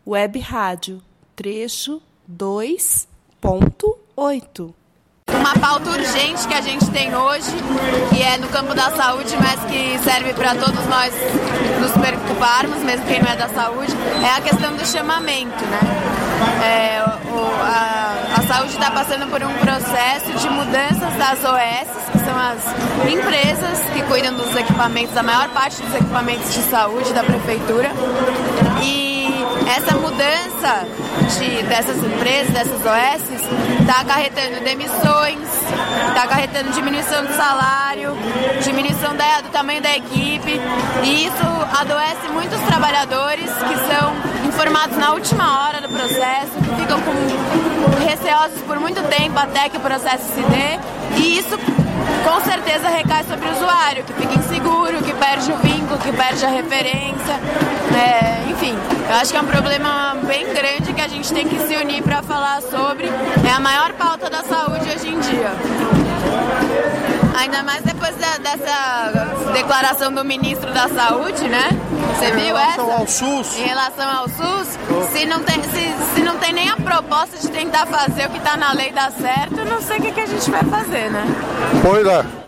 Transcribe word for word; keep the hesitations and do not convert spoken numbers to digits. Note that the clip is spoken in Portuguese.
Web Rádio, trecho dois ponto oito. Uma pauta urgente que a gente tem hoje, que é no campo da saúde, mas que serve para todos nós nos preocuparmos, mesmo quem não é da saúde, é a questão do chamamento, né? É, o, a, a saúde está passando por um processo de mudanças das O S, que são as empresas que cuidam dos equipamentos, da maior parte dos equipamentos de saúde da prefeitura. E essa mudança de, dessas empresas, dessas O S, está acarretando demissões, está acarretando diminuição do salário, diminuição da, do tamanho da equipe, e isso adoece muitos trabalhadores que são informados na última hora do processo, que ficam com, receosos por muito tempo até que o processo se dê, e isso com certeza recai sobre o usuário, que fica inseguro, que perde o vínculo, que perde a referência, é, enfim, eu acho que é um problema bem grande que a gente tem que se unir para falar sobre, é a maior pauta da saúde hoje em dia. Ainda mais depois da, dessa declaração do ministro da Saúde, né? Você viu essa? Em relação ao SUS. Em relação ao SUS, se não tem, se, se não tem nem a proposta de tentar fazer o que está na lei dar certo, eu não sei o que, que a gente vai fazer, né? Pois é.